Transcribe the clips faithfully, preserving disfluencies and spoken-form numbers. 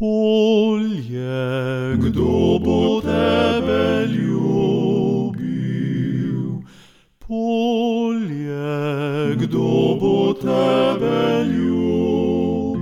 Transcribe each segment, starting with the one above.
Polje, kdo bo tebe ljubil? Polje, kdo bo tebe ljubil?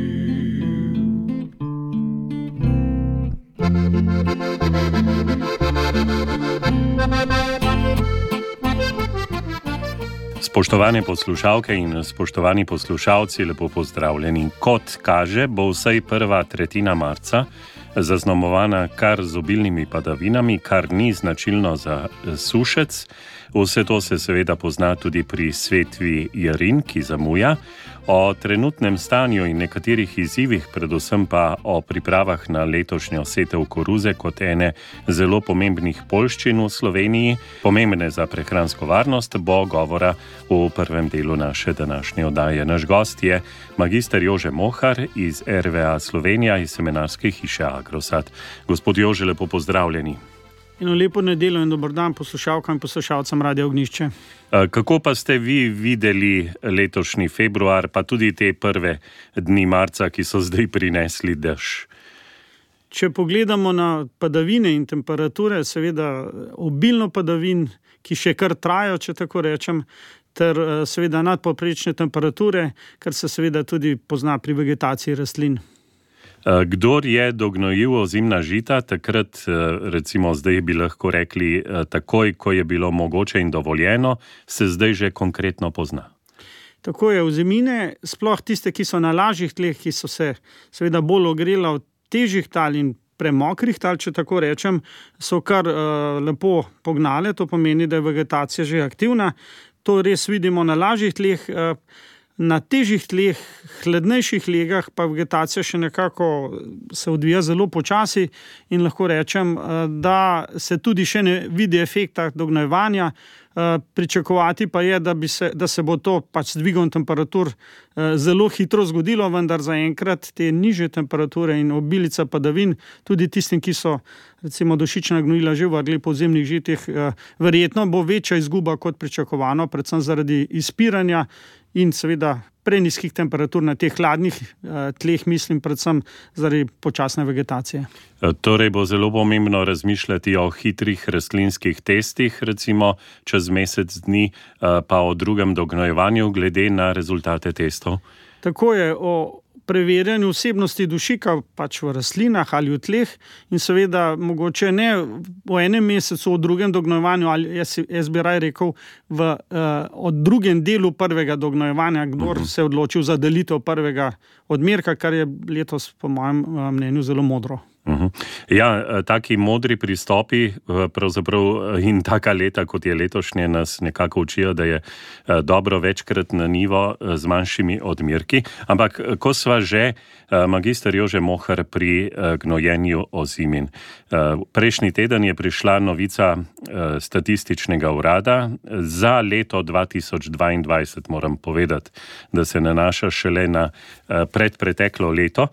Spoštovane poslušalke in spoštovani poslušalci, lepo pozdravljeni. Kot kaže, bo vsaj prva tretjina marca zaznamovana kar z obilnimi padavinami, kar ni značilno za sušec. Vse to se seveda pozna tudi pri setvi jarin, ki zamuja. O trenutnem stanju in nekaterih izzivih, predvsem pa o pripravah na letošnjo setev koruze kot ene zelo pomembnih poljščin v Sloveniji, pomembne za prehransko varnost, bo govora v prvem delu naše današnje oddaje. Naš gost je magister Jože Mohar iz R V A Slovenija iz semenarske hiše Agrosad. Gospod Jože, lepo pozdravljeni. Eno lepo nedeljo in dober dan poslušalkam in poslušalcem Radia Ognjišče. Kako pa ste vi videli letošnji februar, pa tudi te prve dni marca, ki so zdaj prinesli dež? Če pogledamo na padavine in temperature, seveda obilno padavin, ki še kar trajajo, če tako rečem, ter seveda nadpovprečne temperature, kar se seveda tudi pozna pri vegetaciji rastlin. Kdor je dognojil ozimna žita, takrat, recimo zdaj bi lahko rekli takoj, ko je bilo mogoče in dovoljeno, se zdaj že konkretno pozna. Tako je, ozimine, sploh tiste, ki so na lažjih tleh, ki so se seveda bolj ogrela od težjih tal in premokrih tal, če tako rečem, so kar uh, lepo pognale, to pomeni, da je vegetacija že aktivna. To res vidimo na lažjih tleh. Uh, Na težjih tleh, hladnejših legah pa vegetacija še nekako se odvija zelo počasi in lahko rečem, da se tudi še ne vidi efekta dognojevanja. Pričakovati pa je, da, bi se, da se bo to pač s dvigom temperatur zelo hitro zgodilo, vendar zaenkrat te nižje temperature in obilica padavin, tudi tistim, ki so recimo dušična gnojila že vrgli po zemnih žitih, verjetno bo večja izguba kot pričakovano, predvsem zaradi izpiranja in seveda prenizkih temperatur na teh hladnih tleh, mislim predvsem zaradi počasne vegetacije. Torej bo zelo pomembno razmišljati o hitrih rastlinskih testih, recimo čez mesec dni, pa o drugem dognojevanju glede na rezultate testov. Tako je, o preverjanju vsebnosti dušika pač v rastlinah ali v tleh in seveda mogoče ne v enem mesecu, v drugem dognojevanju, ali jaz, jaz bi raj rekel v uh, od drugem delu prvega dognojevanja, kdor uh-huh. se je odločil za delitev prvega odmerka, kar je letos po mojem uh, mnenju zelo modro. Uhum. Ja, taki modri pristopi pravzaprav in taka leta, kot je letošnje, nas nekako učijo, da je dobro večkrat na nivo z manjšimi odmerki. Ampak ko sva že, magister Jože Mohar, pri gnojenju ozimin. Prejšnji teden je prišla novica statističnega urada za leto dva tisoč dvaindvajset, moram povedati, da se nanaša šele na predpreteklo leto.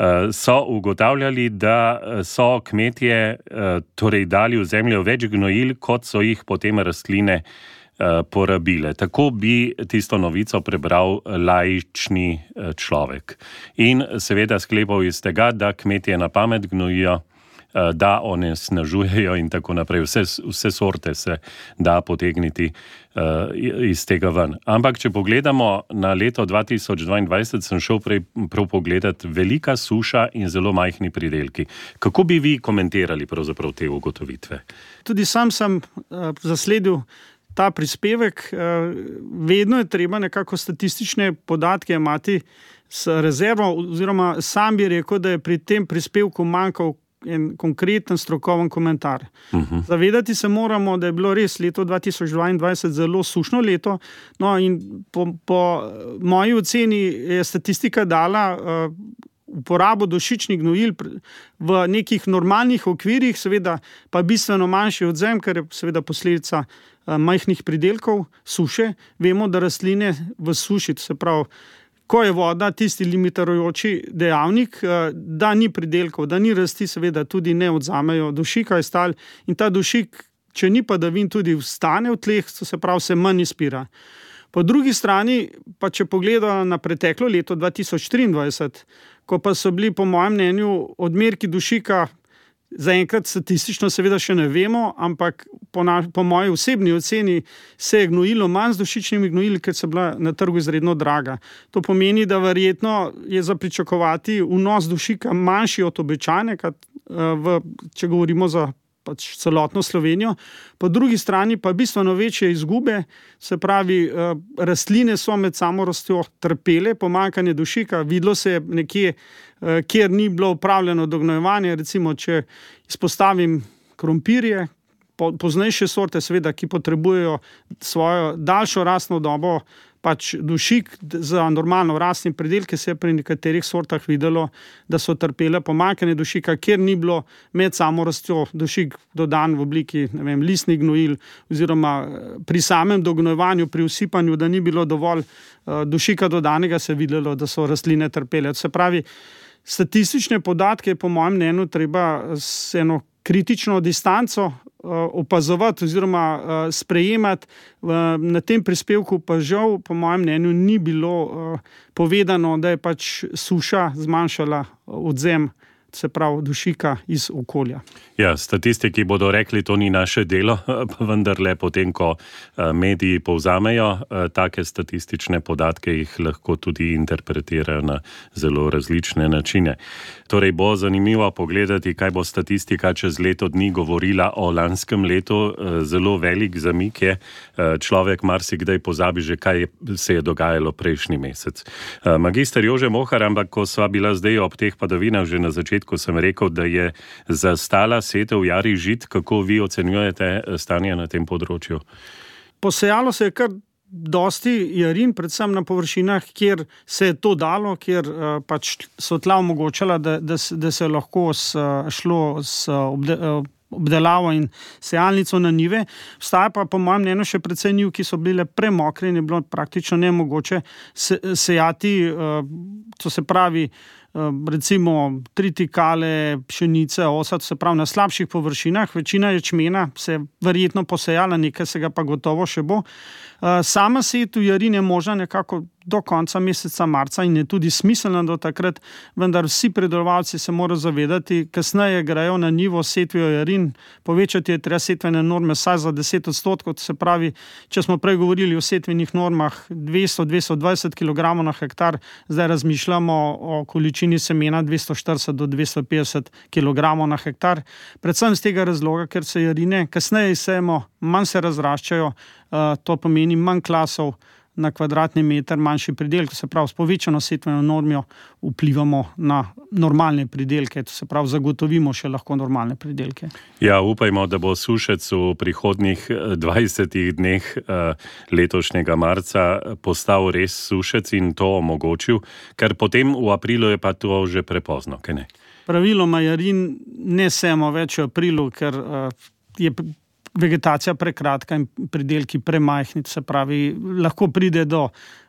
So ugotavljali, da so kmetje torej dali v zemljo več gnojil, kot so jih potem rastline porabile. Tako bi tisto novico prebral laični človek. In seveda sklepal iz tega, da kmetje na pamet gnojijo, da onesnažujejo in tako naprej. Vse, vse sorte se da potegniti uh, iz tega ven. Ampak, če pogledamo na leto dva tisoč dvaindvajset, sem šel prej prav pogledati, velika suša in zelo majhni pridelki. Kako bi vi komentirali pravzaprav te ugotovitve? Tudi sam sem uh, zasledil ta prispevek. Uh, vedno je treba nekako statistične podatke imati s rezervo, oziroma sam bi rekel, da je pri tem prispevku manjkal en konkreten strokoven komentar. Uh-huh. Zavedati se moramo, da je bilo res leto dva tisoč dvaindvajset zelo sušno leto, no in po, po moji oceni je statistika dala uh, uporabo dušičnih gnojil v nekih normalnih okvirih, seveda pa bistveno manjši odvzem, ker je seveda posledica uh, majhnih pridelkov, suše. Vemo, da rastline v suši, se pravi, ko je voda tisti limitirajoči dejavnik, da ni pridelkov, da ni rasti, seveda tudi ne odzamejo dušika iz tal in ta dušik, če ni padavin, tudi vstane v tleh, se pravi, se manj izpira. Po drugi strani, pa če pogledamo na preteklo leto dva tisoč triindvajset, ko pa so bili po mojem mnenju odmerki dušika, zaenkrat statistično seveda še ne vemo, ampak po, na, po moji osebni oceni se je gnojilo manj z dušičnimi gnojili, ker so bila na trgu izredno draga. To pomeni, da verjetno je za pričakovati vnos dušika manjši od običajnega, v, če govorimo za pač celotno Slovenijo. Po drugi strani pa bistveno večje izgube, se pravi, rastline so med samo rastjo trpele, pomanjkanje dušika, videlo se je nekje, kjer ni bilo upravljeno dognojevanje, recimo, če izpostavim krompirje, poznejše sorte, seveda, ki potrebujejo svojo daljšo rastno dobo, pač dušik za normalno rastni pridelke, se je pri nekaterih sortah videlo, da so trpele pomanjkanje dušika, kjer ni bilo med samo rastjo dušik dodan v obliki, ne vem, listnih gnojil, oziroma pri samem dognojevanju, pri usipanju, da ni bilo dovolj uh, dušika dodanega, se je videlo, da so rastline trpele. Se pravi, statistične podatke je po mojem mnenju treba s eno kritično distanco opazovati oziroma sprejemati. Na tem prispevku pa žal, po mojem mnenju, ni bilo povedano, da je pač suša zmanjšala odzem, se pravi dušika iz okolja. Ja, statistiki bodo rekli, to ni naše delo, pa vendarle potem, ko mediji povzamejo take statistične podatke, jih lahko tudi interpretirajo na zelo različne načine. Torej bo zanimivo pogledati, kaj bo statistika čez leto dni govorila o lanskem letu. Zelo velik zamik je, človek marsikdaj pozabi že, kaj se je dogajalo prejšnji mesec. Magister Jože Mohar, ampak ko sva bila zdaj ob teh padavinah že na začetku, ko sem rekel, da je zastala setev jarih žit, kako vi ocenjujete stanje na tem področju? Posejalo se je kar dosti jarin, predvsem na površinah, kjer se je to dalo, kjer uh, pač so tla omogočala, da, da, da se je lahko s, šlo s obde, uh, obdelavo in sejalnico na njive. Vstaja pa po mojem mnenju še precej njiv, ki so bile premokre in je bilo praktično nemogoče se, sejati, uh, to se pravi, recimo tritikale, pšenice, osad, se pravi na slabših površinah, večina ječmena se je verjetno posejala, nekaj se ga pa gotovo še bo. Sama setev jarin je možna nekako do konca meseca marca in je tudi smiselna do takrat, vendar vsi pridelovalci se morajo zavedati, kasneje grejo na njivo setvijo jarin, povečati je treba setvene norme saj za deset odstotkov, se pravi, če smo prej govorili o setvenih normah dvesto do dvesto dvajset kilogramov na hektar, zdaj razmišljamo o količini semena dvesto štirideset do dvesto petdeset kilogramov na hektar, predvsem z tega razloga, ker se jarine kasneje sejemo, manj se razraščajo, to pomeni manj klasov na kvadratni meter, manjši pridelki, se pravi, s povečano setveno normijo vplivamo na normalne pridelke, to se pravi, zagotovimo še lahko normalne pridelke. Ja, upajmo, da bo sušec v prihodnjih dvajsetih dneh letošnjega marca postal res sušec in to omogočil, ker potem v aprilu je pa to že prepozno, kaj ne? Praviloma jarin ne sejemo več v aprilu, ker je vegetacija prekratka in pridelki premajhni, se pravi, lahko pride do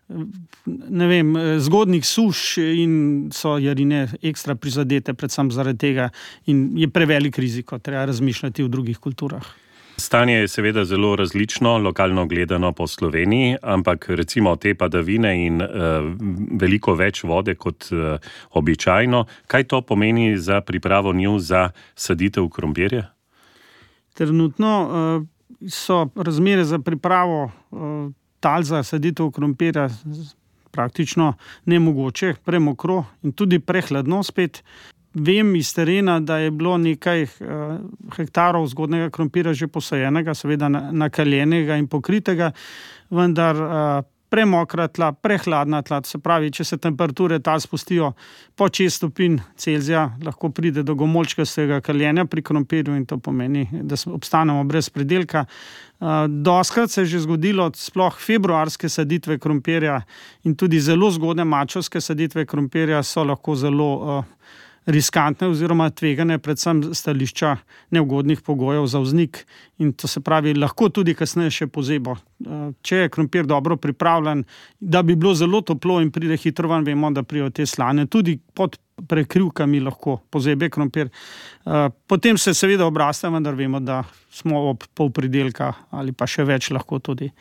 ne vem, zgodnjih suš in so jarine ekstra prizadete, predvsem zaradi tega in je prevelik riziko, treba razmišljati v drugih kulturah. Stanje je seveda zelo različno, lokalno gledano po Sloveniji, ampak recimo te padavine in uh, veliko več vode kot uh, običajno, kaj to pomeni za pripravo njiv za saditev krompirja? Trenutno uh, so razmere za pripravo uh, tal za saditev krompirja praktično nemogoče, premokro in tudi prehladno spet. Vem iz terena, da je bilo nekaj uh, hektarov zgodnega krompirja že posajenega, seveda nakaljenega in pokritega, vendar uh, premokra tla, prehladna tla, se pravi, če se temperature tal spustijo po šest stopinj Celzija, lahko pride do gomolčkastega kaljenja pri krompirju in to pomeni, da obstanemo brez pridelka. Doskrat se je že zgodilo, sploh februarske saditve krompirja in tudi zelo zgodne marčevske saditve krompirja so lahko zelo uh, riskantne oziroma tvegane, predvsem stališča neugodnih pogojev za vznik in to se pravi, lahko tudi kasneje še pozebo. Če je krompir dobro pripravljen, da bi bilo zelo toplo in pride hitro ven, vemo, da prijo te slane, tudi pod prekrivkami lahko pozebe krompir. Potem se seveda obraste, vendar vemo, da smo ob pol pridelka ali pa še več lahko tudi.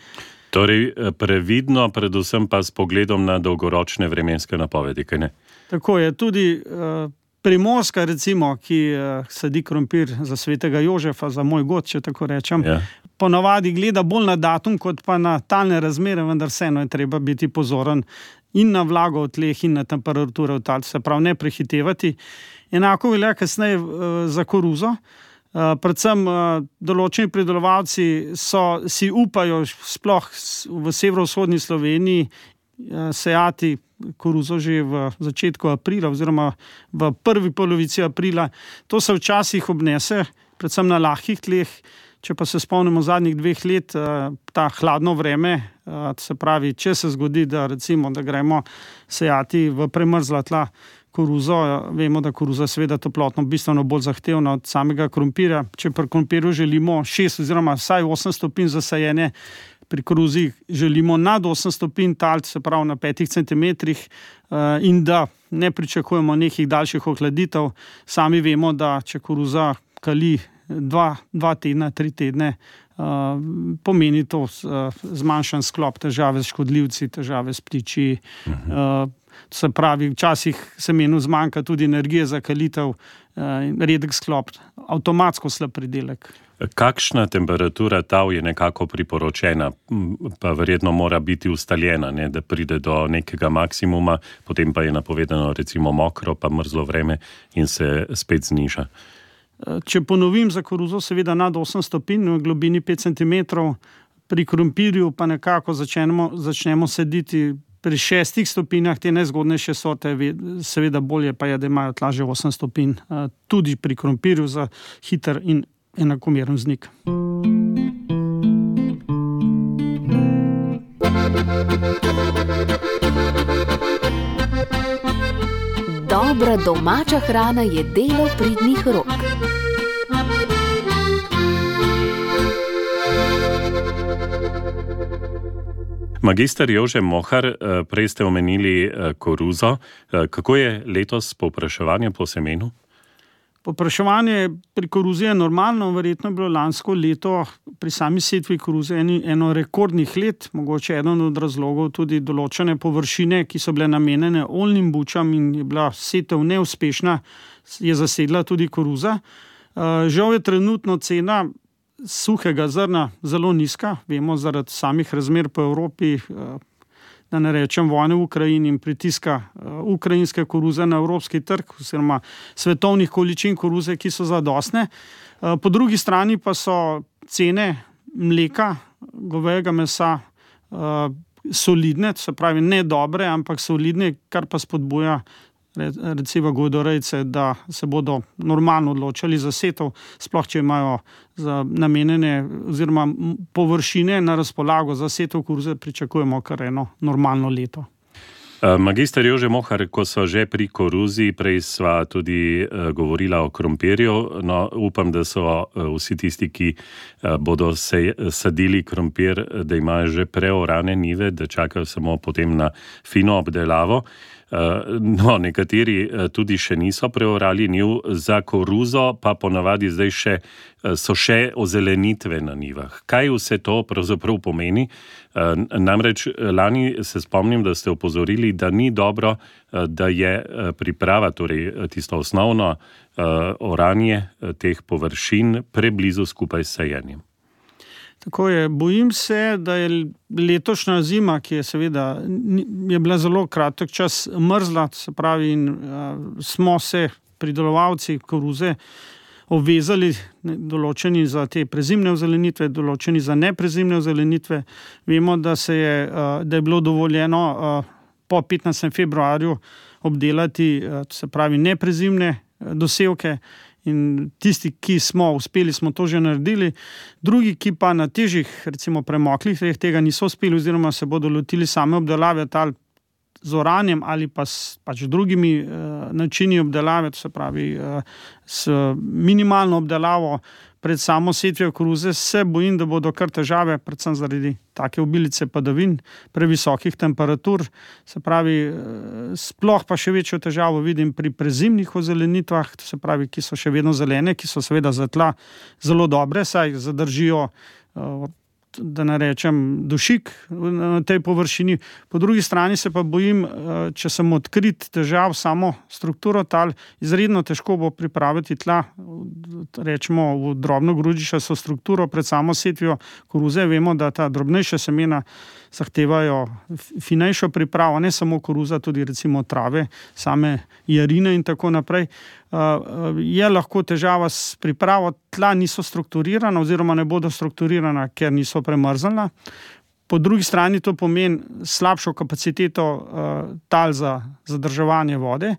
Torej, previdno, predvsem pa s pogledom na dolgoročne vremenske napovedi, kaj ne? Tako je, tudi uh, Primorska, recimo, ki uh, sadi krompir za svetega Jožefa, za moj god, če tako rečem, ja. Ponavadi gleda bolj na datum, kot pa na talne razmere, vendar vseeno je treba biti pozoren in na vlago v tleh in na temperaturo v tal, se pravi ne prehitevati. Enako velja kasneje uh, za koruzo. Uh, predvsem uh, določeni pridelovalci so, si upajo sploh v severovzhodni Sloveniji uh, sejati koruzo že v začetku aprila oziroma v prvi polovici aprila. To se včasih obnese, predvsem na lahkih tleh. Če pa se spomnimo zadnjih dveh let, uh, ta hladno vreme, uh, se pravi, če se zgodi, da recimo, da gremo sejati v premrzla tla koruzo, vemo, da koruza seveda toplotno bistveno bolj zahtevna od samega krompirja. Če pri krompirju želimo šest oziroma vsaj osem stopinj za sajenje, pri koruzi želimo nad osem stopinj talc, se pravi na petih centimetrih, in da ne pričakujemo nekih daljših ohladitev. Sami vemo, da če koruza kali dva, dva tedna, tri tedne, Uh, pomeni to uh, zmanjšan sklop, težave s škodljivci, težave s ptiči. Uh, se pravi, včasih semenu zmanjka tudi energije za kalitev, uh, redek sklop, avtomatsko slab pridelek. Kakšna temperatura tal je nekako priporočena, pa verjetno mora biti ustaljena, ne, da pride do nekega maksimuma, potem pa je napovedano recimo mokro, pa mrzlo vreme in se spet zniža. Če ponovim, za koruzo seveda nad osem stopinj, v globini pet centimetrov, pri krompirju pa nekako začnemo, začnemo sediti pri šestih stopinjah, te najzgodnejše sorte, seveda bolje pa je, da imajo tla že osem stopinj, tudi pri krompirju za hiter in enakomeren vznik. Dobra domača hrana je delo pridnih rok. Magister Jože Mohar, prej ste omenili koruzo. Kako je letos povpraševanje po semenu? Povpraševanje pri koruzi je normalno, verjetno je bilo lansko leto pri sami setvi koruze eno rekordnih let, mogoče eden od razlogov tudi določene površine, ki so bile namenjene oljnim bučam in je bila setev neuspešna, je zasedla tudi koruza. Žal je trenutno cena suhega zrna zelo nizka, vemo zaradi samih razmer po Evropi, da ne rečem vojne v Ukrajini in pritiska ukrajinske koruze na evropski trg oziroma svetovnih količin koruze, ki so zadostne. Po drugi strani pa so cene mleka, govejega mesa solidne, se pravi ne dobre, ampak solidne, kar pa spodbuja recimo govedorejce, da se bodo normalno odločali za setev, sploh če imajo za namenjene oziroma površine na razpolago za setev koruze, pričakujemo kar eno normalno leto. Magister Jože Mohar, ko so že pri koruzi, prej sva tudi govorila o krompirju, no upam, da so vsi tisti, ki bodo se sadili krompir, da imajo že preorane njive, da čakajo samo potem na fino obdelavo. No, nekateri tudi še niso preorali njiv, za koruzo pa ponavadi zdaj še, so še ozelenitve na njivah. Kaj vse to pravzaprav pomeni? Namreč lani se spomnim, da ste opozorili, da ni dobro, da je priprava, torej tisto osnovno oranje teh površin preblizu skupaj s sajenjem. Tako je, bojim se, da je letošnja zima, ki je seveda je bila zelo kratek čas mrzla, se pravi, in uh, smo se pridelovalci koruze obvezali določeni za te prezimne ozelenitve, določeni za neprezimne ozelenitve. Vemo, da, se je, uh, da je bilo dovoljeno uh, po petnajstem februarju obdelati, uh, se pravi, neprezimne uh, dosevke. In tisti, ki smo uspeli, smo to že naredili. Drugi, ki pa na težjih, recimo premoklih tleh tega niso uspeli oziroma se bodo lotili same obdelave tal z oranjem ali pa s pač drugimi uh, načini obdelave, to se pravi uh, s minimalno obdelavo pred samo setvijo koruze, se bojim, da bodo kar težave, predvsem zaradi take obilice padavin, previsokih temperatur. Se pravi, sploh pa še večjo težavo vidim pri prezimnih ozelenitvah, to se pravi, ki so še vedno zelene, ki so seveda za tla zelo dobre, saj zadržijo da ne rečem, dušik na tej površini. Po drugi strani se pa bojim, če sem odkrit težav samo strukturo tal, izredno težko bo pripraviti tla, rečemo v drobno grudiščasto strukturo pred samo setvijo koruze. Vemo, da ta drobnejša semena zahtevajo finejšo pripravo, ne samo koruza, tudi recimo trave, same jarine in tako naprej. Je lahko težava s pripravo, tla niso strukturirana oziroma ne bodo strukturirana, ker niso premrznjena. Po drugi strani to pomeni slabšo kapaciteto tal za zadrževanje vode.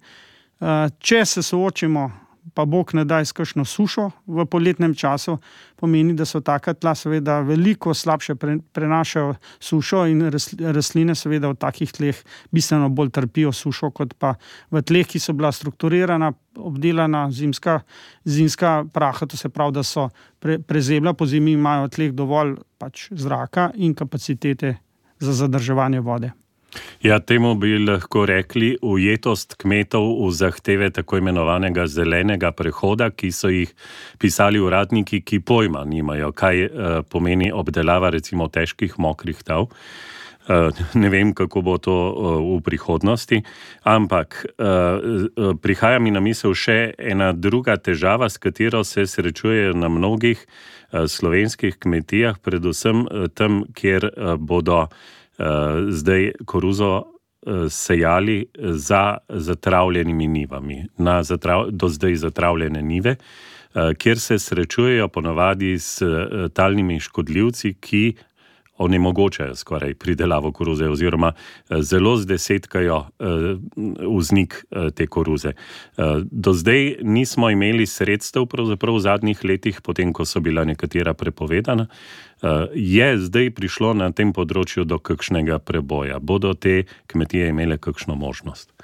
Če se soočimo, pa Bog ne daj, s kakšno sušo v poletnem času, pomeni, da so taka tla seveda veliko slabše prenašajo sušo in rastline seveda v takih tleh bistveno bolj trpijo sušo, kot pa v tleh, ki so bila strukturirana, obdelana zimska, zimska praha, to se pravi, da so pre, prezebla, po zimi imajo tleh dovolj pač zraka in kapacitete za zadrževanje vode. Ja, temu bi lahko rekli ujetost kmetov v zahteve tako imenovanega zelenega prehoda, ki so jih pisali uradniki, ki pojma nimajo, kaj uh, pomeni obdelava recimo težkih mokrih tal. Uh, ne vem, kako bo to uh, v prihodnosti, ampak uh, uh, prihaja mi na misel še ena druga težava, s katero se srečujejo na mnogih uh, slovenskih kmetijah, predvsem uh, tam, kjer uh, bodo Uh, zdaj koruzo uh, sejali za zatravljenimi nivami, na zatrav, do zdaj zatravljene nive, uh, kjer se srečujejo ponavadi s uh, talnimi škodljivci, ki onemogočajo skoraj pridelavo koruze oziroma uh, zelo zdesetkajo uh, vznik uh, te koruze. Uh, do zdaj nismo imeli sredstev pravzaprav v zadnjih letih, potem ko so bila nekatera prepovedana. Uh, je zdaj prišlo na tem področju do kakšnega preboja? Bodo te kmetije imele kakšno možnost?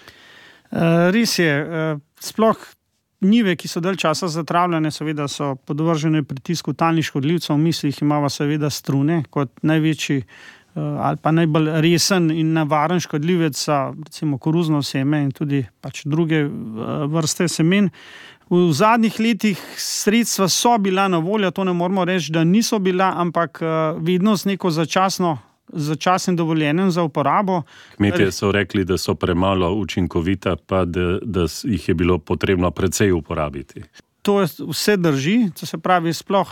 Uh, res je. Uh, sploh njive, ki so dalj časa zatravljene, seveda so podvržene pritisku talnih škodljivcev. V mislih imamo seveda strune kot največji uh, ali pa najbolj resen in nevaren škodljivec za recimo koruzno seme in tudi pač druge uh, vrste semen. V zadnjih letih sredstva so bila na voljo, to ne moramo reči, da niso bila, ampak vedno z neko začasno, začasnim dovoljenjem za uporabo. Kmetje so rekli, da so premalo učinkovita, pa da, da jih je bilo potrebno precej uporabiti. To vse drži, to se pravi sploh,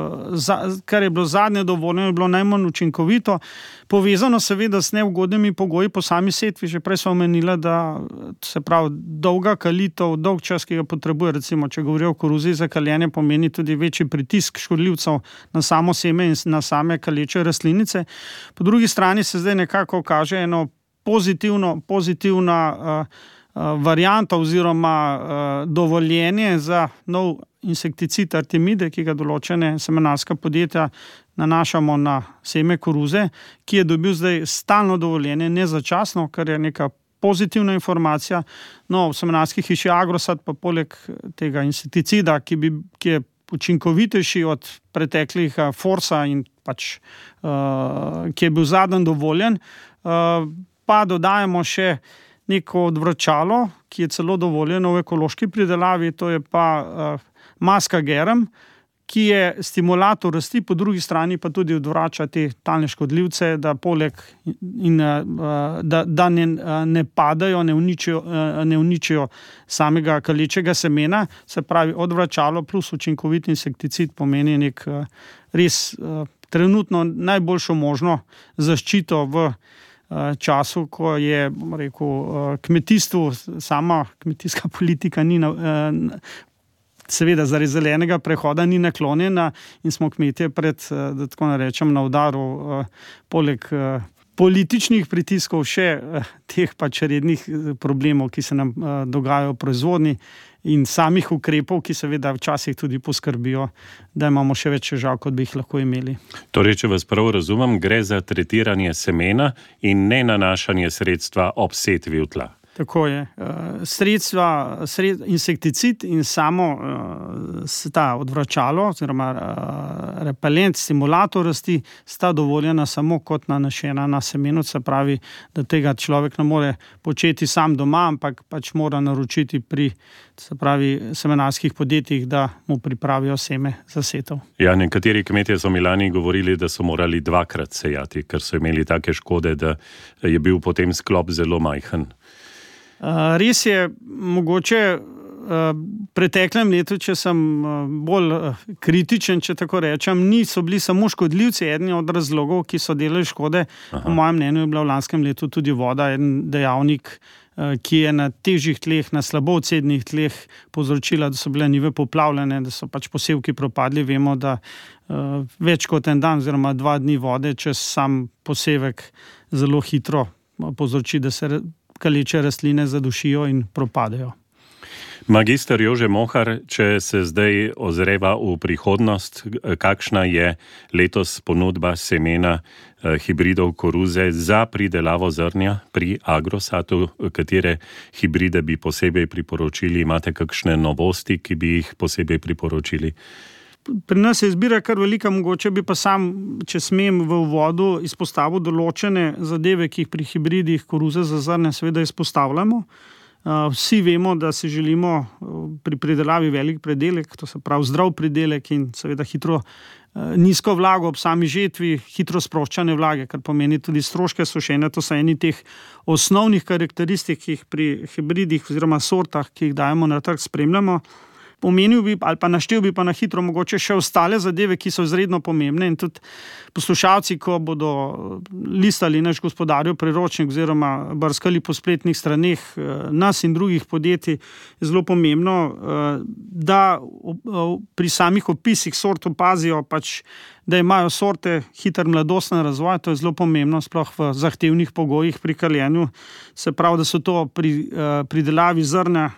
kar je bilo zadnje dovoljeno, je bilo najmanj učinkovito, povezano seveda s neugodnimi pogoji po sami setvi. Že prej so omenila, da se pravi dolga kalitev, dolg čas, ki ga potrebuje, recimo, če govorijo o koruzi, za kaljenje pomeni tudi večji pritisk škodljivcev na samo seme in na same kaleče rastlinice. Po drugi strani se zdaj nekako kaže eno pozitivno, pozitivna uh, varianta oziroma uh, dovoljenje za nov insekticid Artemide, ki ga določene semenarska podjetja nanašamo na seme koruze, ki je dobil zdaj stalno dovoljenje, ne začasno, kar je neka pozitivna informacija. No, v semenarski hiši Agrosad pa poleg tega insekticida, ki, bi, ki je učinkovitejši od preteklih uh, Forsa in pač, uh, ki je bil zadnji dovoljen, uh, pa dodajamo še neko odvračalo, ki je celo dovoljeno v ekološki pridelavi, to je pa uh, maska geram, ki je stimulator rasti, po drugi strani pa tudi odvrača te talne škodljivce, da poleg in uh, da, da ne, ne padajo, ne uničijo, uh, ne uničijo samega kalečega semena, se pravi odvračalo plus učinkovit insekticid pomeni nek uh, res uh, trenutno najboljšo možno zaščito v času, ko je rekel, kmetijstvo, sama kmetijska politika ni na, seveda zaradi zelenega prehoda ni naklonjena in smo kmetje pred, da tako ne rečem, na udaru poleg političnih pritiskov še teh pač rednih problemov, ki se nam dogajajo v proizvodnji in samih ukrepov, ki seveda včasih tudi poskrbijo, da imamo še več težav, kot bi jih lahko imeli. Torej, če vas prav razumem, gre za tretiranje semena in ne nanašanje sredstva ob setvi v tla. Tako je. Sredstva, sred, insekticid in samo ta odvračalo oziroma repelent, stimulator rasti sta dovoljena samo kot nanašena na semeno, se pravi, da tega človek ne more početi sam doma, ampak pač mora naročiti pri, se pravi, semenarskih podjetjih, da mu pripravijo seme za setev. Ja, nekateri kmetje so mi lani govorili, da so morali dvakrat sejati, ker so imeli take škode, da je bil potem sklop zelo majhen. Uh, res je, mogoče uh, preteklem letu, če sem uh, bolj uh, kritičen, če tako rečem, niso bili samo škodljivci, eden od razlogov, ki so delali škode. Aha. Po mojem mnenju je bila v lanskem letu tudi voda, en dejavnik, uh, ki je na težjih tleh, na slabo odsednih tleh povzročila, da so bile njive poplavljene, da so pač posevki propadli. Vemo, da uh, več kot en dan oziroma dva dni vode čez sam posevek zelo hitro povzroči, da se kaleče rastline zadušijo in propadejo. Magister Jože Mohar, če se zdaj ozreva v prihodnost, kakšna je letos ponudba semena hibridov koruze za pridelavo zrnja pri Agrosatu, katere hibride bi posebej priporočili? Imate kakšne novosti, ki bi jih posebej priporočili? Pri nas je izbira kar velika, mogoče bi pa sam, če smem, v uvodu izpostavil določene zadeve, ki jih pri hibridih koruze za zrnje seveda izpostavljamo. Vsi vemo, da si želimo pri pridelavi velik pridelek, to se pravi zdrav pridelek in seveda hitro nizko vlago ob sami žetvi, hitro sproščane vlage, kar pomeni tudi stroške sušenja. To so eni teh osnovnih karakteristik, ki jih pri hibridih oziroma sortah, ki jih dajemo na trg, spremljamo. Pomenil bi ali pa naštel bi pa na hitro mogoče še ostale zadeve, ki so izredno pomembne in tudi poslušalci, ko bodo listali naš Gospodarjev priročnik oziroma brskali po spletnih straneh nas in drugih podjetij, je zelo pomembno, da pri samih opisih sort opazijo pač, da imajo sorte hiter mladosten razvoj. To je zelo pomembno, sploh v zahtevnih pogojih pri kaljenju. Se pravi, da so to pri pridelavi zrna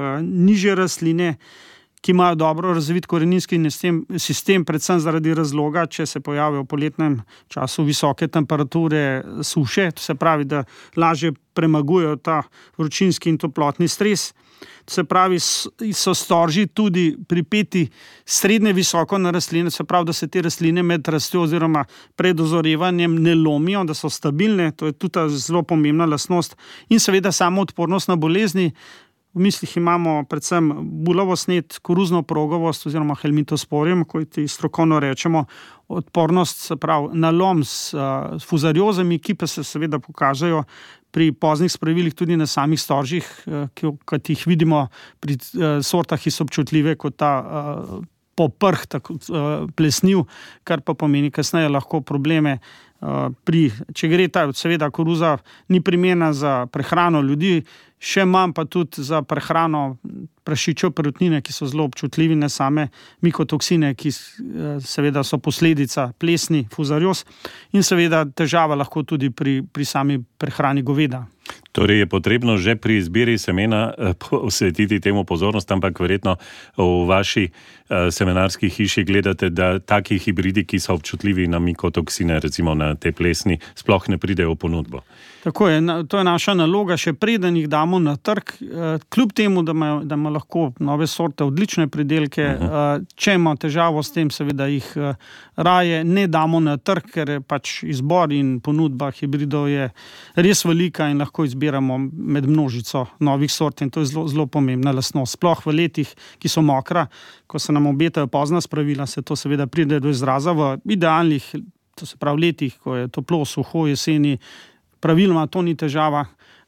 nižje rastline, ki imajo dobro razvit koreninski sistem, predvsem zaradi razloga, če se pojavijo v poletnem času visoke temperature, suše, to se pravi, da lažje premagujejo ta vročinski in toplotni stres. To se pravi, so storži tudi pripeti srednje visoko na rastline, se pravi, da se te rastline med rastjo oziroma pred dozorevanjem ne lomijo, da so stabilne, to je tudi zelo pomembna lastnost in seveda samo odpornost na bolezni. V mislih imamo predvsem bulavo snet, koruzno progovost oziroma helmintosporium, kot ji strokovno rečemo, odpornost, se pravi, na lom s uh, fuzariozami, ki pa se seveda pokažejo pri poznih spravilih tudi na samih storžih, uh, kot jih vidimo pri uh, sortah, ki so občutljive kot ta uh, poprh, tako uh, plesniv, kar pa pomeni kasneje lahko probleme. Uh, pri, če gre ta, seveda, koruza ni primerna za prehrano ljudi, še manj pa tudi za prehrano prašičev perutnine, ki so zelo občutljivi na same mikotoksine, ki seveda so posledica plesni, fuzarioz in seveda težava lahko tudi pri, pri sami prehrani goveda. Torej je potrebno že pri izbiri semena posvetiti temu pozornost, ampak verjetno v vaši semenarski hiši gledate, da taki hibridi, ki so občutljivi na mikotoksine, recimo na te plesni, sploh ne pridejo v ponudbo. Tako je, to je naša naloga, še preden jih damo na trg, kljub temu, da ima, da ima lahko nove sorte odlične pridelke, uh-huh. Če ima težavo s tem, seveda jih raje ne damo na trg, ker pač izbor in ponudba hibridov je res velika in lahko izbiramo med množico novih sort in to je zelo, zelo pomembna lastnost. Sploh v letih, ki so mokra, ko se nam obetajo pozna spravila, se to seveda pride do izraza v idealnih, to se pravi letih, ko je toplo, suho, jeseni, praviloma to ni težava,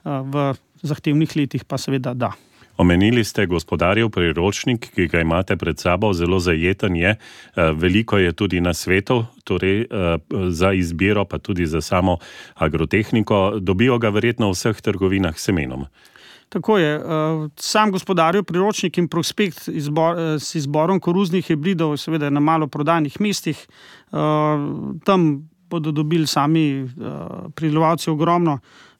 v zahtevnih letih pa seveda da. Omenili ste Gospodarjev priročnik, ki ga imate pred sabo, zelo zajeten je, veliko je tudi na svetu, torej za izbiro, pa tudi za samo agrotehniko. Dobijo ga verjetno v vseh trgovinah s semenom. Tako je. Sam Gospodarjev priročnik in prospekt izbor, s izborom koruznih hibridov seveda na malo prodajnih mestih. Tam bodo dobili sami pridelovalci ogromno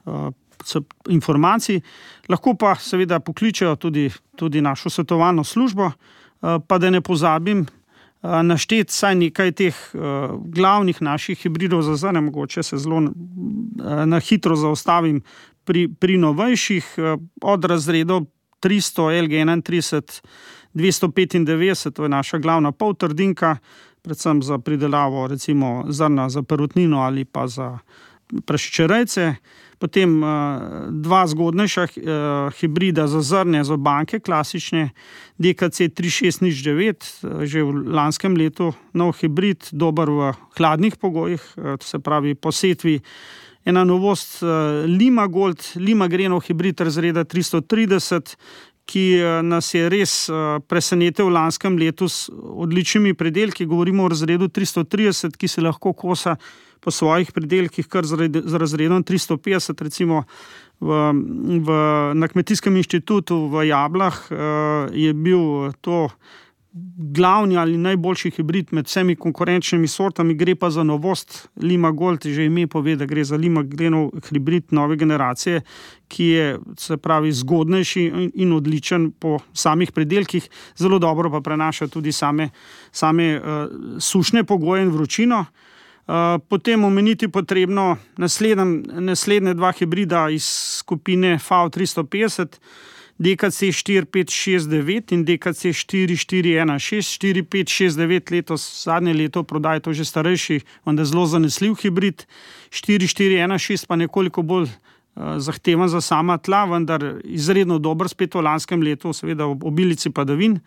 informacij, lahko pa seveda pokličejo tudi, tudi našo svetovalno službo, pa da ne pozabim našteti saj nekaj teh glavnih naših hibridov za zrnje, mogoče se zelo na hitro zaustavim pri, pri novejših od razredov tristo, L G enaintrideset, dvesto petindevetdeset, to je naša glavna poltrdinka, predvsem za pridelavo recimo zrna za perutnino ali pa za prašičerejce. Potem uh, dva zgodnejša uh, hibrida za zrnje za banke, klasične D K C tri šest nič devet, uh, že v lanskem letu nov hibrid, dober v hladnih pogojih, uh, to se pravi po setvi. Ena novost uh, Lima Gold, Lima Grenov hibrid razreda tristo trideset, ki uh, nas je res uh, presenetil v lanskem letu s odličnimi pridelki. Govorimo o razredu tristo trideset, ki se lahko kosa po svojih pridelkih kar z razredom tristo petdeset, recimo v, v, na Kmetijskem inštitutu v Jablah je bil to glavni ali najboljši hibrid med vsemi konkurenčnimi sortami, gre pa za novost Lima Gold, že ime pove, da gre za Lima Grenov hibrid nove generacije, ki je, se pravi, zgodnejši in odličen po samih pridelkih, zelo dobro pa prenaša tudi same, same uh, sušne pogoje in vročino. Uh, potem omeniti potrebno naslednje, naslednje dva hibrida iz skupine F A V tristo petdeset, D K C štiri pet šest devet in D K C štiri štiri ena šest. štiri pet šest devet letos, zadnje leto prodaje, to že starejši, vendar zelo zanesljiv hibrid. štiri štiri ena šest pa nekoliko bolj uh, zahteven za sama tla, vendar izredno dober spet v lanskem letu, seveda ob obilici padavin.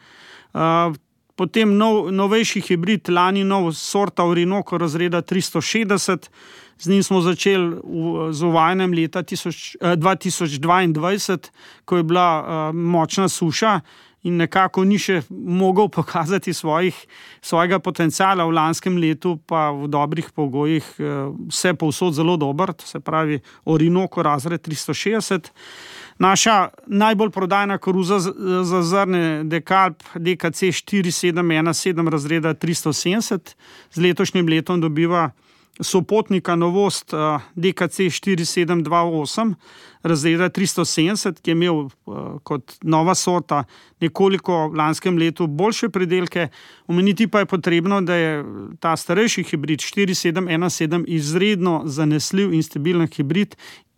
Uh, Potem nov, novejši hibrid, lani nov sorta Orinoco razreda tristo šestdeset, z njim smo začeli v, z uvajanjem leta tisoč, eh, dva tisoč dvaindvajset, ko je bila eh, močna suša in nekako ni še mogel pokazati svojih, svojega potenciala. V lanskem letu pa v dobrih pogojih eh, vse povsod zelo dober, to se pravi Orinoco razred tristo šestdeset. Naša najbolj prodajna koruza za zrne Dekalb D K C štiri sedem ena sedem razreda tristo sedemdeset z letošnjim letom dobiva sopotnika novost D K C štiri sedem dva osem razreda tristo sedemdeset, ki je imel kot nova sorta nekoliko v lanskem letu boljše pridelke. Omeniti pa je potrebno, da je ta starejši hibrid štiri sedem ena sedem izredno zanesljiv in stabilen hibrid,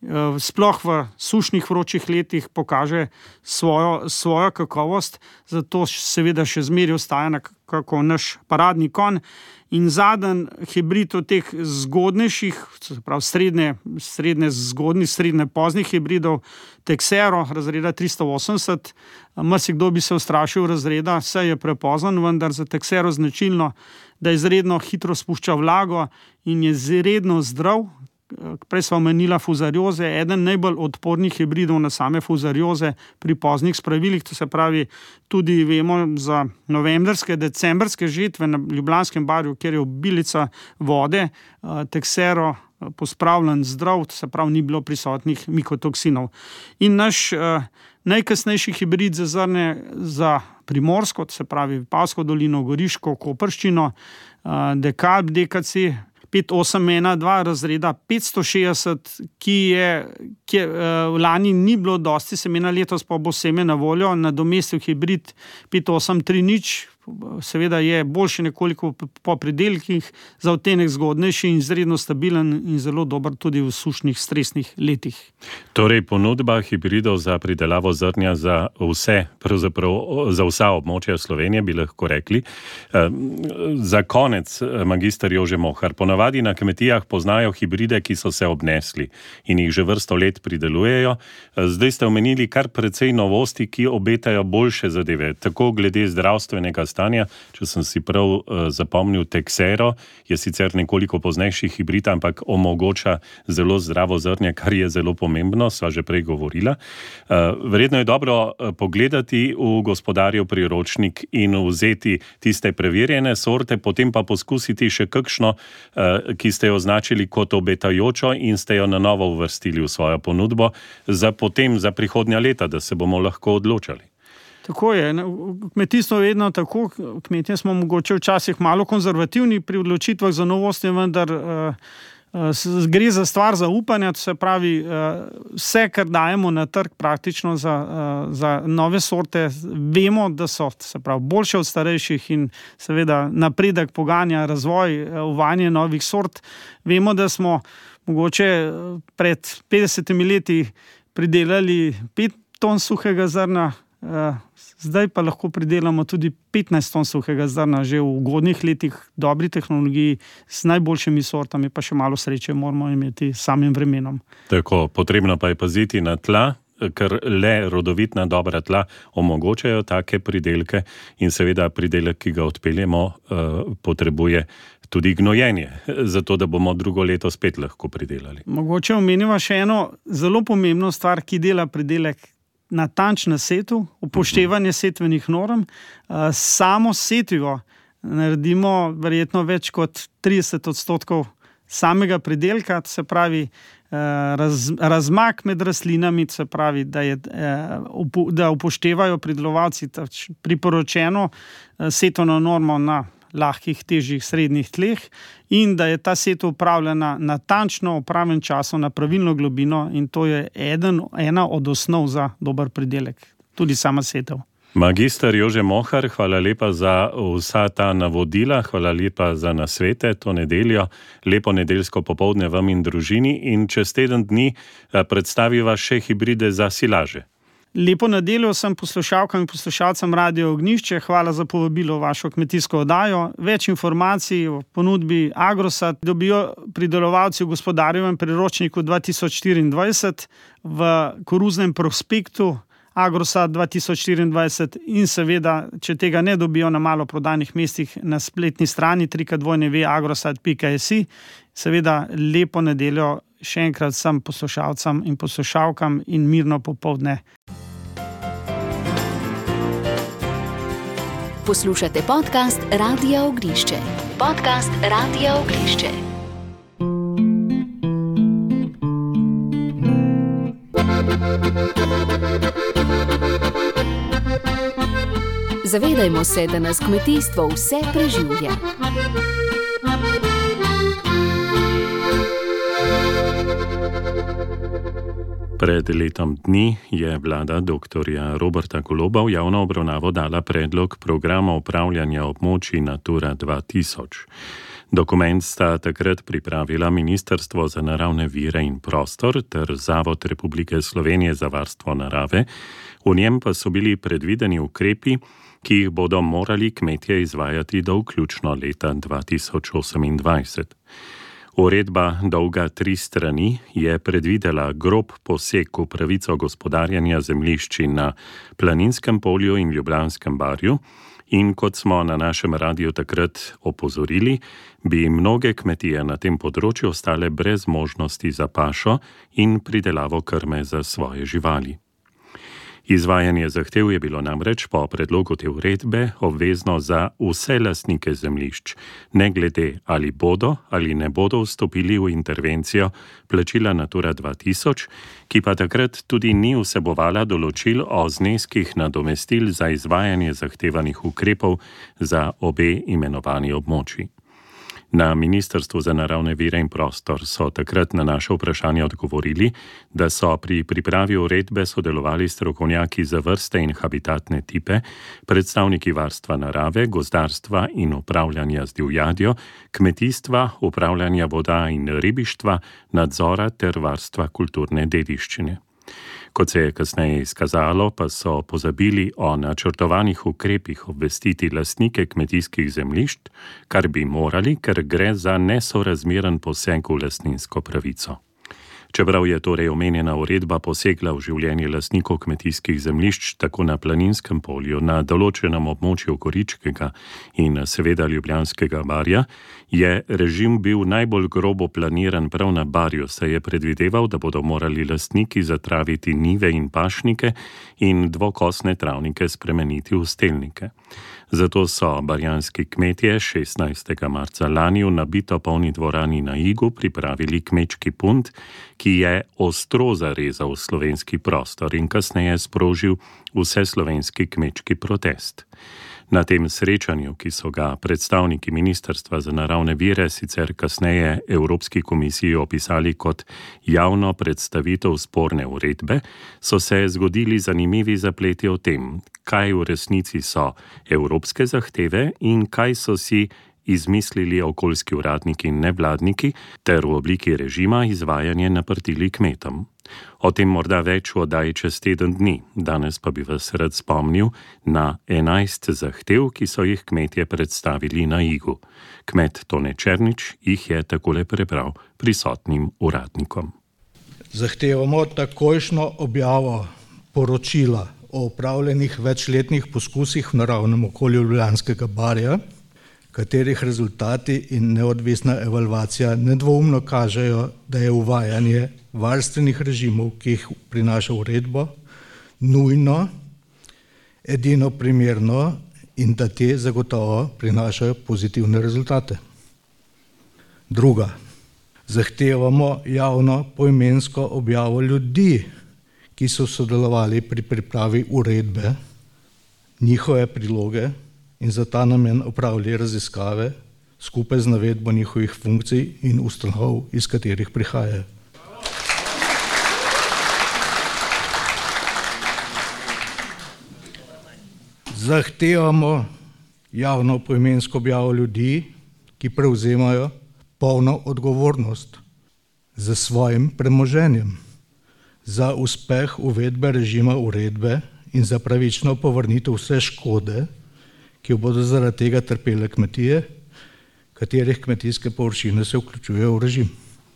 sploh v sušnih vročih letih pokaže svojo, svojo kakovost, zato seveda še zmeraj ostaja nekako naš paradni konj. In zadnji hibrid od teh zgodnejših, prav srednje, srednje zgodnih, srednje poznih hibridov, Texero razreda tristo osemdeset, marsikdo bi se ustrašil razreda, saj je prepozen, vendar za Texero značilno, da izredno hitro spušča vlago in je izredno zdrav. Prej smo omenila fuzarioze, eden najbolj odpornih hibridov na same fuzarioze pri poznih spravilih, to se pravi tudi vemo za novembrske, decembrske žetve na Ljubljanskem barju, kjer je obilica vode, Texero pospravljen zdrav, to se pravi ni bilo prisotnih mikotoksinov. In naš uh, najkasnejši hibrid za zrne za Primorsko, to se pravi Vipavsko dolino, Goriško, Koprščino, uh, Dekalb D K C pet osem ena dva razreda petsto šestdeset, ki je, ki je uh, lani ni bilo dosti semena, letos pa bo seme na voljo, nadomestil hibrid pet osem tri nič, seveda je boljši nekoliko po pridelkih, za odtenek zgodnejši in izredno stabilen in zelo dober tudi v sušnih stresnih letih. Torej ponudba hibridov za pridelavo zrnja za vse, pravzaprav za vsa območja Slovenije, bi lahko rekli. Za konec, magister Jože Mohar, ponavadi na kmetijah poznajo hibride, ki so se obnesli in jih že vrsto let pridelujejo. Zdaj ste omenili kar precej novosti, ki obetajo boljše zadeve, tako glede zdravstvenega stanja. Če sem si prav uh, zapomnil, Texero je sicer nekoliko poznejši hibrid, ampak omogoča zelo zdravo zrnje, kar je zelo pomembno, sva že prej govorila. Uh, verjetno je dobro uh, pogledati v gospodarjev priročnik in vzeti tiste preverjene sorte, potem pa poskusiti še kakšno, uh, ki ste jo označili kot obetajočo in ste jo na novo uvrstili v svojo ponudbo za potem, za prihodnja leta, da se bomo lahko odločali. Tako je. V kmetijstvu je vedno tako, kmetje smo mogoče včasih malo konzervativni pri odločitvah za novosti, vendar uh, uh, gre za stvar zaupanja, to se pravi uh, vse, kar dajemo na trg praktično za, uh, za nove sorte, vemo, da so se pravi boljše od starejših in seveda napredek poganja razvoj, uvajanje novih sort. Vemo, da smo mogoče pred petdesetimi leti pridelali pet ton suhega zrna, zdaj pa lahko pridelamo tudi petnajst ton suhega zrna, že v ugodnih letih, dobri tehnologiji, s najboljšimi sortami, pa še malo sreče moramo imeti s samim vremenom. Tako, potrebno pa je paziti na tla, ker le rodovitna dobra tla omogočajo take pridelke in seveda pridelek, ki ga odpeljemo, potrebuje tudi gnojenje, zato da bomo drugo leto spet lahko pridelali. Mogoče omenimo še eno zelo pomembno stvar, ki dela pridelek, natančno setev, upoštevanje setvenih norm. Samo setvivo naredimo verjetno več kot trideset odstotkov samega pridelka, se pravi raz, razmak med rastlinami, se pravi, da, je, da upoštevajo pridelovalci priporočeno setveno normo na lahkih, težjih, srednjih tleh in da je ta setev upravljena natančno v pravem času na pravilno globino in to je eden, ena od osnov za dober pridelek, tudi sama setev. Magister Jože Mohar, hvala lepa za vsa ta navodila, hvala lepa za nasvete to nedeljo, lepo nedeljsko popoldne vam in družini in čez teden dni predstaviva še hibride za silaže. Lepo nedeljo sem poslušalkam in poslušalcem Radio Ognjišče, hvala za povabilo v vašo kmetijsko oddajo. Več informacij o ponudbi Agrosat dobijo pridelovalci v gospodarjevem priročniku dva tisoč štiriindvajset v koruznem prospektu Agrosat dva tisoč štiriindvajset in seveda, če tega ne dobijo na malo prodajnih mestih na spletni strani w w w pika agrosat pika si. Seveda lepo nedeljo še enkrat vsem poslušalcem in poslušalkam in mirno popoldne. Poslušate podcast Radia Ognjišče. Podcast Radia Ognjišče. Zavedajmo se, da nas kmetijstvo vse preživlja. Pred letom dni je vlada doktorja Roberta Goloba v javno obravnavo dala predlog programa upravljanja območij Natura dva tisoč. Dokument sta takrat pripravila Ministrstvo za naravne vire in prostor ter Zavod Republike Slovenije za varstvo narave, v njem pa so bili predvideni ukrepi, ki jih bodo morali kmetje izvajati do vključno leta dva tisoč osemindvajset. Uredba dolga tri strani je predvidela grob poseg v pravico gospodarjenja zemljišči na Planinskem polju in Ljubljanskem barju in kot smo na našem radiju takrat opozorili, bi mnoge kmetije na tem področju ostale brez možnosti za pašo in pridelavo krme za svoje živali. Izvajanje zahtev je bilo namreč po predlogu te uredbe obvezno za vse lastnike zemljišč, ne glede ali bodo ali ne bodo vstopili v intervencijo plačila Natura dva tisoč, ki pa takrat tudi ni vsebovala določil o zneskih nadomestil za izvajanje zahtevanih ukrepov za obe imenovani območji. Na Ministrstvu za naravne vire in prostor so takrat na naše vprašanje odgovorili, da so pri pripravi uredbe sodelovali strokovnjaki za vrste in habitatne tipe, predstavniki varstva narave, gozdarstva in upravljanja z divjadjo, kmetijstva, upravljanja voda in ribištva, nadzora ter varstva kulturne dediščine. Kot se je kasneje izkazalo, pa so pozabili o načrtovanih ukrepih obvestiti lastnike kmetijskih zemljišč, kar bi morali, ker gre za nesorazmeren poseg v lastninsko pravico. Čeprav je torej omenjena uredba posegla v življenje lastnikov kmetijskih zemljišč tako na Planinskem polju, na določenem območju Goričkega in seveda Ljubljanskega barja, je režim bil najbolj grobo planiran prav na barju, saj je predvideval, da bodo morali lastniki zatraviti njive in pašnike in dvokosne travnike spremeniti v stelnike. Zato so barjanski kmetje šestnajstega marca lani v nabito polni dvorani na Igu pripravili kmečki punt, ki je ostro zarezal slovenski prostor in kasneje sprožil vseslovenski kmečki protest. Na tem srečanju, ki so ga predstavniki Ministrstva za naravne vire sicer kasneje Evropski komisiji opisali kot javno predstavitev sporne uredbe, so se zgodili zanimivi zapleti o tem, kaj v resnici so evropske zahteve in kaj so si izmislili okoljski uradniki in nevladniki ter v obliki režima izvajanje naprtili kmetom. O tem morda več v oddaji čez teden dni, danes pa bi vas rad spomnil na enajst zahtev, ki so jih kmetje predstavili na Igu. Kmet Tone Černič jih je takole prebral prisotnim uradnikom. Zahtevamo takojšnjo objavo poročila o opravljenih večletnih poskusih v naravnem okolju Ljubljanskega barja, katerih rezultati in neodvisna evalvacija nedvoumno kažejo, da je uvajanje varstvenih režimov, ki jih prinaša uredba, nujno, edino primerno in da te zagotovo prinašajo pozitivne rezultate. Druga. Zahtevamo javno poimensko objavo ljudi, ki so sodelovali pri pripravi uredbe, njihove priloge in za ta namen opravili raziskave skupaj z navedbo njihovih funkcij in ustanov, iz katerih prihajajo. Zahtevamo javno poimensko objavo ljudi, ki prevzemajo polno odgovornost za svojim premoženjem, za uspeh uvedbe režima uredbe in za pravično povrnitev vse škode, ki jo bodo zaradi tega trpele kmetije, katerih kmetijske površine se vključujejo v režim.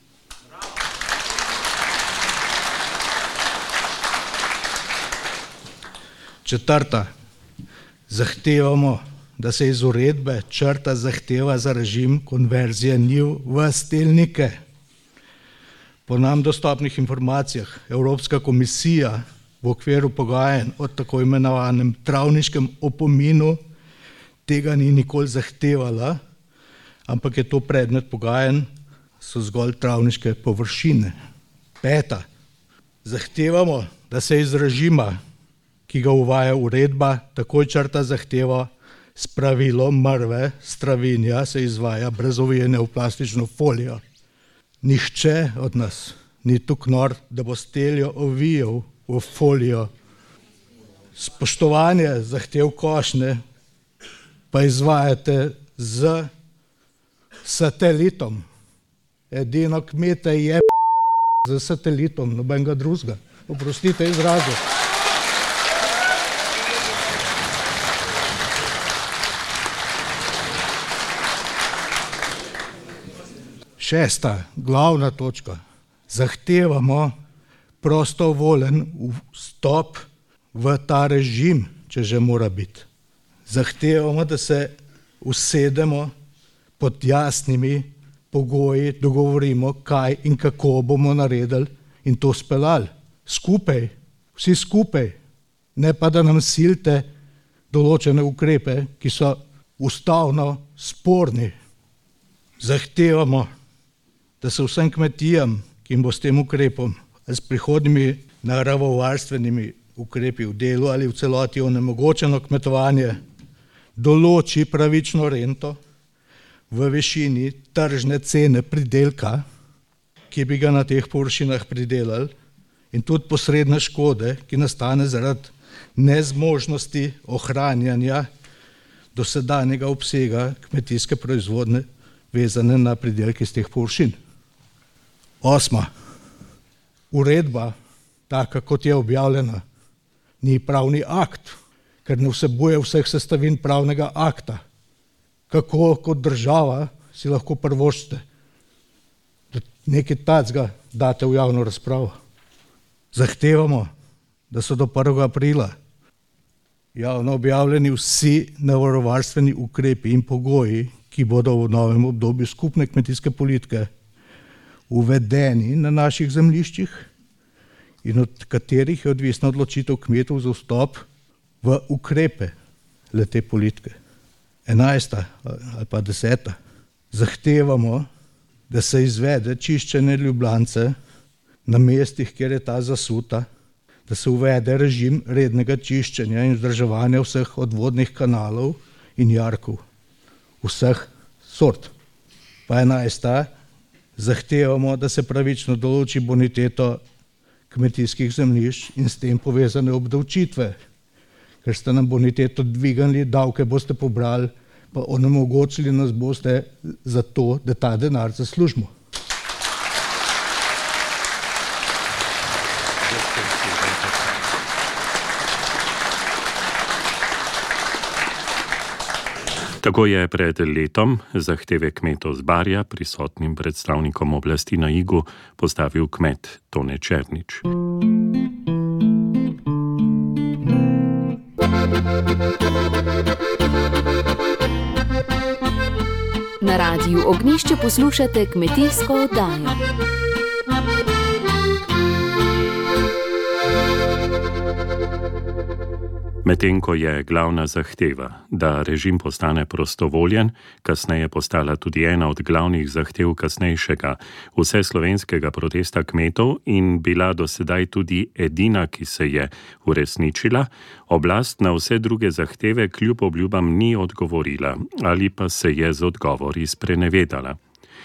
Četrta. Zahtevamo, da se iz uredbe črta zahteva za režim konverzije njiv v stelnike. Po nam dostopnih informacijah Evropska komisija v okviru pogajanj o tako imenovanem travniškem opominu tega ni nikoli zahtevala, ampak je to predmet pogajanj, so zgolj travniške površine. Peta. Zahtevamo, da se iz režima, ki ga uvaja uredba, takoj črta zahteva s pravilom mrve stravinja se izvaja brez ovijanja v plastično folijo. Nihče od nas ni tako nor, da bo steljo ovijal v folijo. Spoštovanje zahtev košnje pa izvajate z satelitom. Edino kmete je z satelitom, nobenega drugega. Oprostite izrazu. Šesta, glavna točka. Zahtevamo prostovoljen vstop v ta režim, če že mora biti. Zahtevamo, da se usedemo pod jasnimi pogoji, dogovorimo, kaj in kako bomo naredili in to speljali. Skupaj, vsi skupaj, ne pa da nam silite določene ukrepe, ki so ustavno sporni. Zahtevamo, da se vsem kmetijam, ki jim bo s tem ukrepom, s prihodnjimi naravovarstvenimi ukrepi v delu ali v celoti onemogočeno kmetovanje, določi pravično rento v višini tržne cene pridelka, ki bi ga na teh površinah pridelali, in tudi posredne škode, ki nastane zaradi nezmožnosti ohranjanja dosedanjega obsega kmetijske proizvodnje vezane na pridelke iz teh površin. Osma. Uredba, taka kot je objavljena, ni pravni akt, ker ne vsebuje vseh sestavin pravnega akta. Kako kot država si lahko privoščite, da nekaj takega date v javno razpravo. Zahtevamo, da so do prvega aprila javno objavljeni vsi naravovarstveni ukrepi in pogoji, ki bodo v novem obdobju skupne kmetijske politike uvedeni na naših zemljiščih in od katerih je odvisna odločitev kmetov za vstop v ukrepe le te politike. Enajsta ali pa deseta. Zahtevamo, da se izvede čiščenje Ljubljance na mestih, kjer je ta zasuta, da se uvede režim rednega čiščenja in vzdrževanja vseh odvodnih kanalov in jarkov, vseh sort. Pa enajsta. Zahtevamo, da se pravično določi boniteto kmetijskih zemljišč in s tem povezane obdavčitve, ker ste nam boniteto dvignili, davke boste pobrali, pa onemogočili nas boste za to, da ta denar zaslužimo. Tako je pred letom zahteve kmetov z Barja prisotnim predstavnikom oblasti na Igu postavil kmet Tone Černič. Na Radiu Ognjišče poslušate kmetijsko oddajo. Medtem ko je glavna zahteva, da režim postane prostovoljen, kasneje postala tudi ena od glavnih zahtev kasnejšega vseslovenskega protesta kmetov in bila do sedaj tudi edina, ki se je uresničila, oblast na vse druge zahteve kljub obljubam ni odgovorila ali pa se je z odgovori sprenevedala.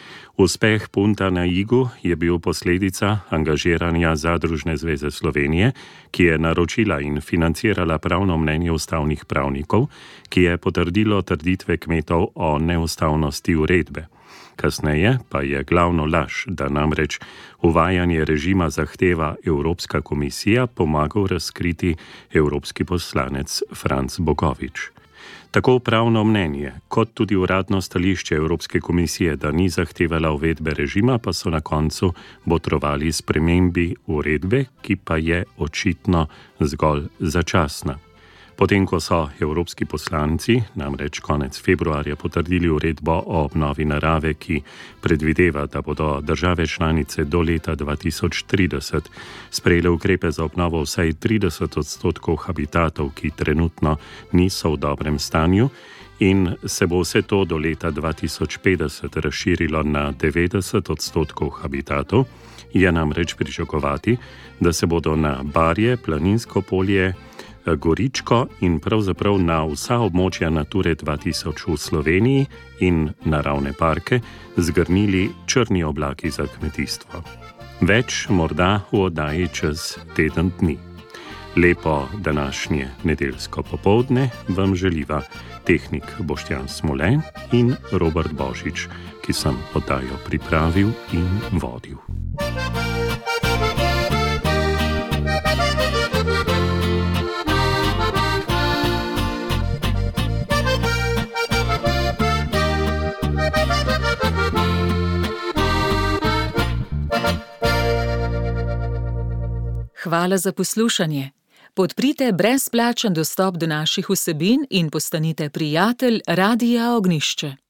Uspeh punta na Igu je bil posledica angažiranja Zadružne zveze Slovenije, ki je naročila in financirala pravno mnenje ustavnih pravnikov, ki je potrdilo trditve kmetov o neustavnosti uredbe. Kasneje pa je glavno laž, da namreč uvajanje režima zahteva Evropska komisija, pomagal razkriti evropski poslanec Franc Bogovič. Tako pravno mnenje, kot tudi uradno stališče Evropske komisije, da ni zahtevala uvedbe režima, pa so na koncu botrovali spremembi uredbe, ki pa je očitno zgolj začasna. Potem, ko so evropski poslanci namreč konec februarja potrdili uredbo o obnovi narave, ki predvideva, da bodo države članice do leta dva tisoč trideset sprejele ukrepe za obnovo vsaj trideset odstotkov habitatov, ki trenutno niso v dobrem stanju, in se bo vse to do leta dva tisoč petdeset razširilo na devetdeset odstotkov habitatov, je namreč pričakovati, da se bodo na Barje, Planinsko polje, Goričko in pravzaprav na vsa območja Nature dva tisoč v Sloveniji in naravne parke zgrnili črni oblaki za kmetijstvo. Več morda v oddaji čez teden dni. Lepo današnje nedeljsko popoldne vam želiva tehnik Boštjan Smole in Robert Božič, ki sem oddajo pripravil in vodil. Hvala za poslušanje. Podprite brezplačen dostop do naših vsebin in postanite prijatelj Radia Ognjišče.